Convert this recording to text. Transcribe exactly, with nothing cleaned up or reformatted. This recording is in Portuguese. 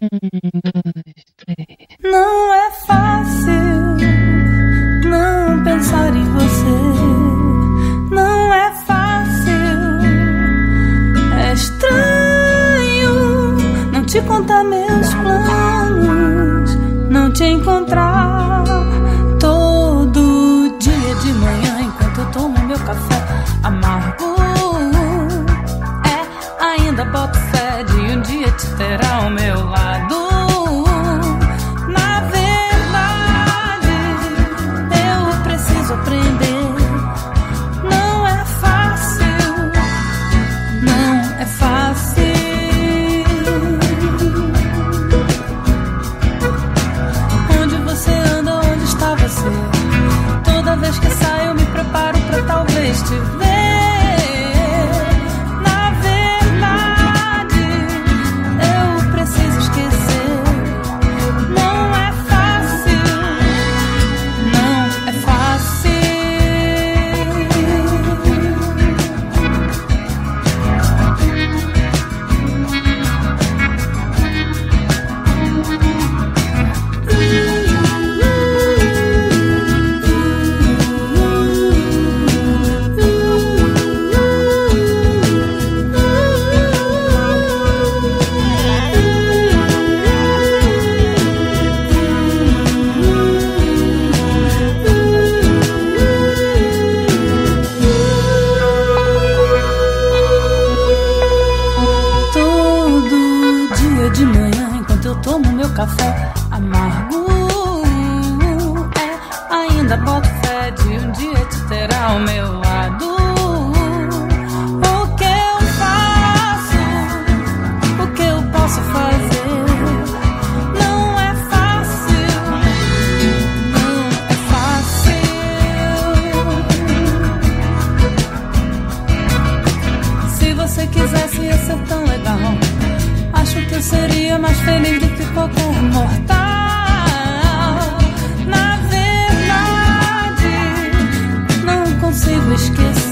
Não é fácil não pensar em você. Não é fácil. É estranho não te contar meus planos, não te encontrar todo dia de manhã enquanto eu tomo meu café amargo. É, ainda boto fé de um dia te ter ao meu lado. Na verdade, eu preciso aprender. Não é fácil, não é fácil. Onde você anda, onde está você? Toda vez que saio eu me preparo pra talvez te ver. Na verdade, eu preciso esquecer. Não é fácil, não é fácil. Todo dia de manhã, enquanto eu tomo meu café amargo, é, ainda boto fé de um dia te ter ao meu lado. O que eu faço? O que eu posso fazer? Não é fácil, não é fácil. Se você quisesse ia ser tão legal. Acho que eu seria mais feliz do que qualquer mortal. Na verdade, não consigo esquecer.